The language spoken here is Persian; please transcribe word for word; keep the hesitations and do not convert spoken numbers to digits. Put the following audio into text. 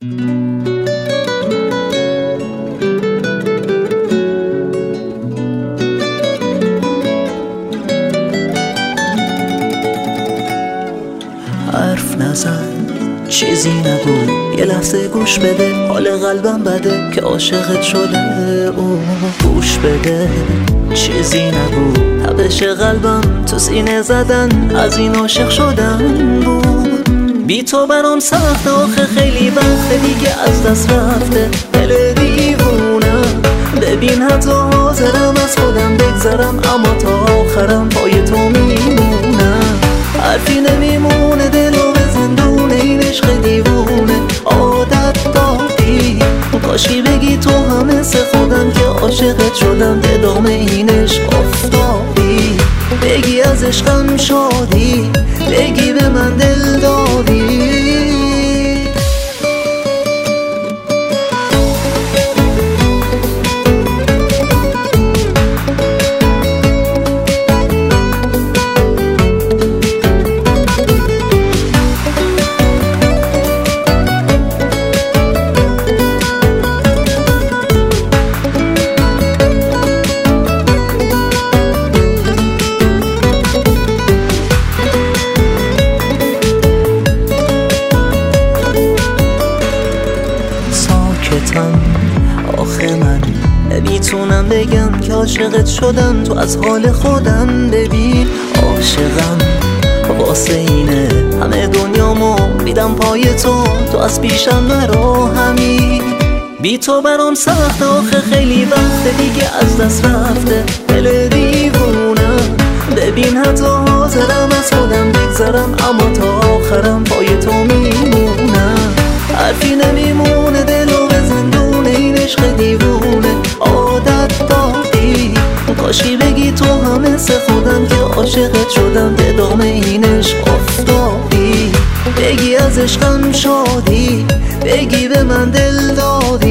حرف نزن، چیزی نگو، یه لحظه گوش بده، حال قلبم بده که عاشقت شده. او گوش بده، چیزی نگو، تپش قلبم تو سینه زدن از این عاشق شدن بود. بی تو برام سخته، آخه خیلی وقته دیگه از دست رفته دل دیوونم. ببین حتی حاضرم از خودم بگذرم، اما تا آخرم پای تو میمونم. حرفی نمیمونه، دلو به زندونه این عشق دیوونه عادت دادی. کاشکی بگی تو هم مثل خودم که عاشقت شدم، به دام این عشق افتادی. بگی از عشقم شادی، بگی به من دل دادی. آخه من نمیتونم بگم که عاشقت شدم، تو از حال خودم ببین عاشقم. واسه اینه همه دنیامو میدم پای تو، تو از پیشم مرا همین. بی تو برام سخته، آخه خیلی وقته دیگه از دست رفته دل دیوونم. ببین حتی حاضرم از خودم بگذرم، اما تا آخرم پای تو میمونم. حرفی نمیمونه، دلو به زندونه این عشق دیوونه عادت دادی. کاشکی بگی تو هم مثل خودم که عاشقت شدم، به دام این عشق افتادی. بگی از عشقم شادی، بگی به من دل دادی.